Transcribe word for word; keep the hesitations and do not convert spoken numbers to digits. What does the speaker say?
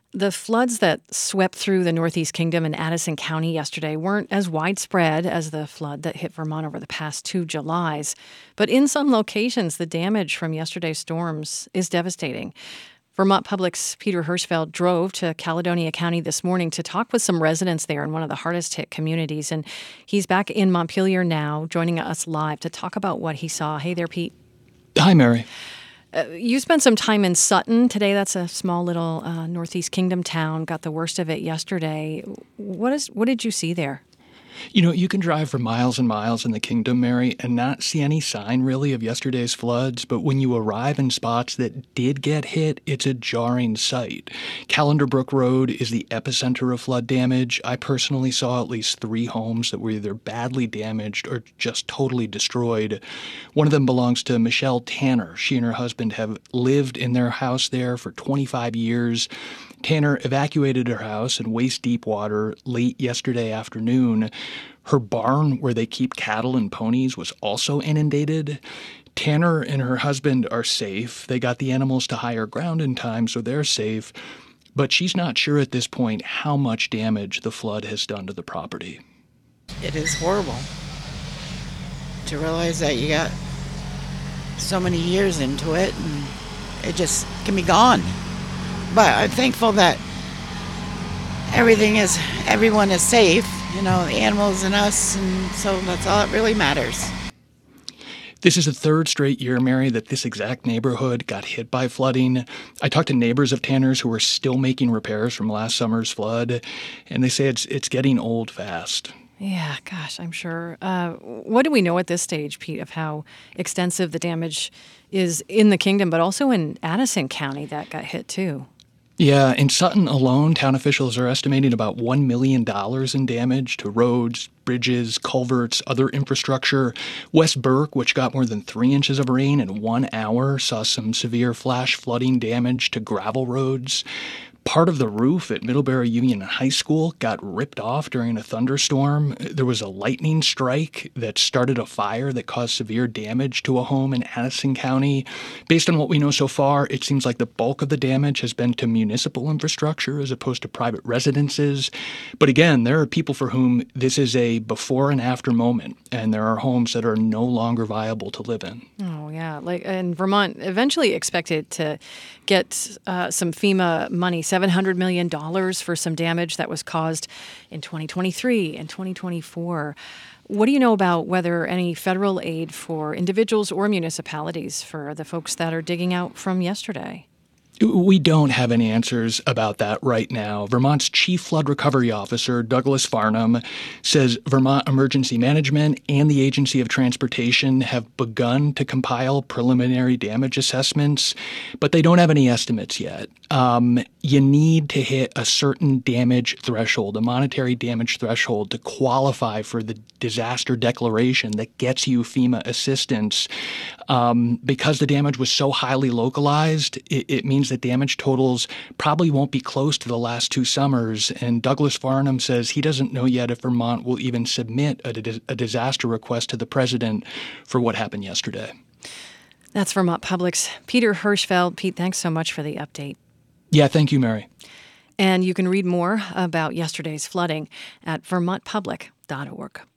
The floods that swept through the Northeast Kingdom and Addison County yesterday weren't as widespread as the flood that hit Vermont over the past two Julys. But in some locations, the damage from yesterday's storms is devastating. Vermont Public's Peter Hirschfeld drove to Caledonia County this morning to talk with some residents there in one of the hardest hit communities. And he's back in Montpelier now, joining us live to talk about what he saw. Hey there, Pete. Hi, Mary. Uh, you spent some time in Sutton today. That's a small little uh, Northeast Kingdom town. Got the worst of it yesterday. What is? What did you see there? You know, you can drive for miles and miles in the Kingdom, Mary, and not see any sign really of yesterday's floods. But when you arrive in spots that did get hit, it's a jarring sight. Callender Brook Road is the epicenter of flood damage. I personally saw at least three homes that were either badly damaged or just totally destroyed. One of them belongs to Michelle Tanner. She and her husband have lived in their house there for twenty-five years. Tanner evacuated her house in waist-deep water late yesterday afternoon. Her barn, where they keep cattle and ponies, was also inundated. Tanner and her husband are safe. They got the animals to higher ground in time, so they're safe. But she's not sure at this point how much damage the flood has done to the property. It is horrible to realize that you got so many years into it and it just can be gone. But I'm thankful that everything is, everyone is safe, you know, the animals and us, and so that's all that really matters. This is the third straight year, Mary, that this exact neighborhood got hit by flooding. I talked to neighbors of Tanner's who are still making repairs from last summer's flood, and they say it's it's getting old fast. Yeah, gosh, I'm sure. Uh, what do we know at this stage, Pete, of how extensive the damage is in the Kingdom, but also in Addison County that got hit too? Yeah, in Sutton alone, town officials are estimating about one million dollars in damage to roads, bridges, culverts, other infrastructure. West Burke, which got more than three inches of rain in one hour, saw some severe flash flooding damage to gravel roads. Part of the roof at Middlebury Union High School got ripped off during a thunderstorm. There was a lightning strike that started a fire that caused severe damage to a home in Addison County. Based on what we know so far, it seems like the bulk of the damage has been to municipal infrastructure as opposed to private residences. But again, there are people for whom this is a before and after moment, and there are homes that are no longer viable to live in. Oh, yeah. Like, and Vermont eventually expected to get uh, some FEMA money, seven hundred million dollars for some damage that was caused in twenty twenty-three and twenty twenty-four. What do you know about whether any federal aid for individuals or municipalities for the folks that are digging out from yesterday? We don't have any answers about that right now. Vermont's Chief Flood Recovery Officer, Douglas Farnham, says Vermont Emergency Management and the Agency of Transportation have begun to compile preliminary damage assessments, but they don't have any estimates yet. Um, you need to hit a certain damage threshold, a monetary damage threshold, to qualify for the disaster declaration that gets you FEMA assistance. Um, because the damage was so highly localized, it, it means that damage totals probably won't be close to the last two summers. And Douglas Farnham says he doesn't know yet if Vermont will even submit a, di- a disaster request to the president for what happened yesterday. That's Vermont Public's Peter Hirschfeld. Pete, thanks so much for the update. Yeah, thank you, Mary. And you can read more about yesterday's flooding at vermont public dot org.